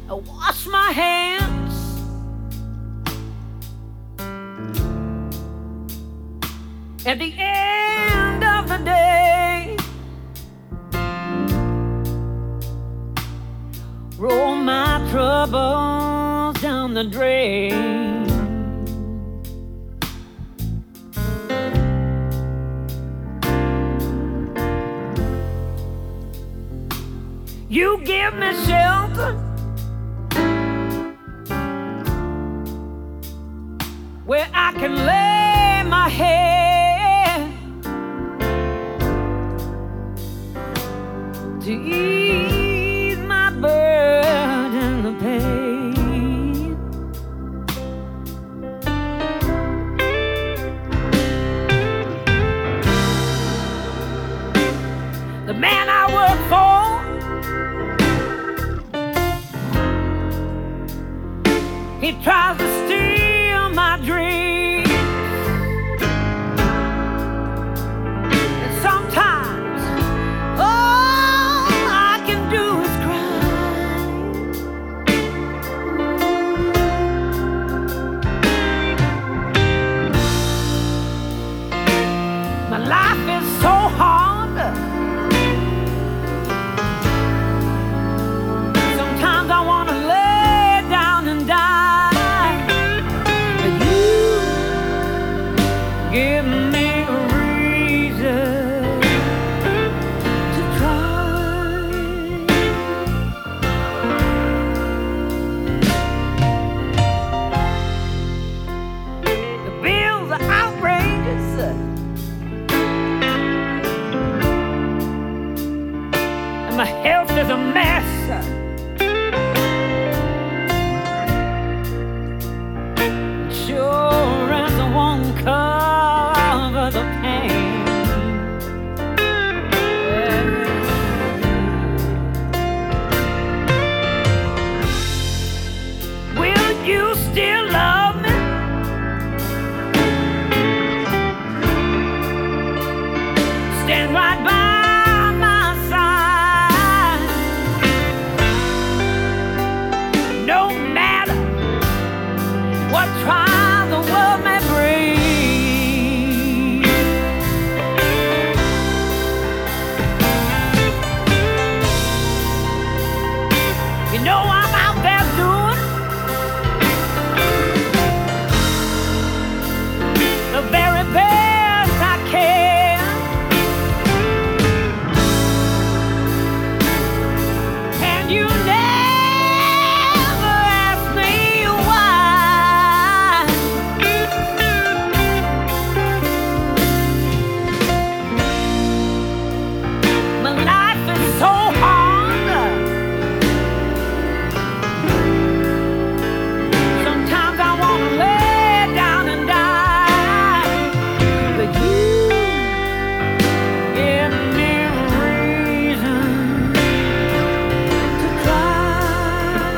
I wash my hands at the end of the day. Roll my troubles down the drain. You give me shelter where I can lay my head to ease my burden of pain. The man I work for, he tries to steal my dreams, and sometimes all I can do is cry. My life is so hard. Sometimes I want to lay down and die. Give me a reason to try. The bills are outrageous, and my health is a mess. Sure as I won't cover the pain. Will you still love me? Stand right by my side, no matter what trial the world may bring. You know I'm out there doing the very best I can, and you never ask me why. My life is so hard. Sometimes I want to lay down and die, but you give me a reason to try.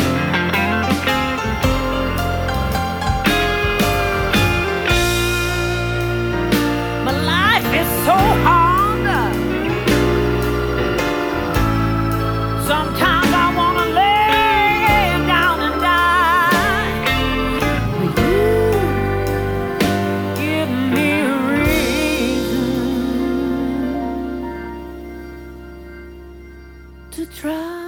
My life is so hard. Sometimes I want to lay down and die, but you give me a reason to try.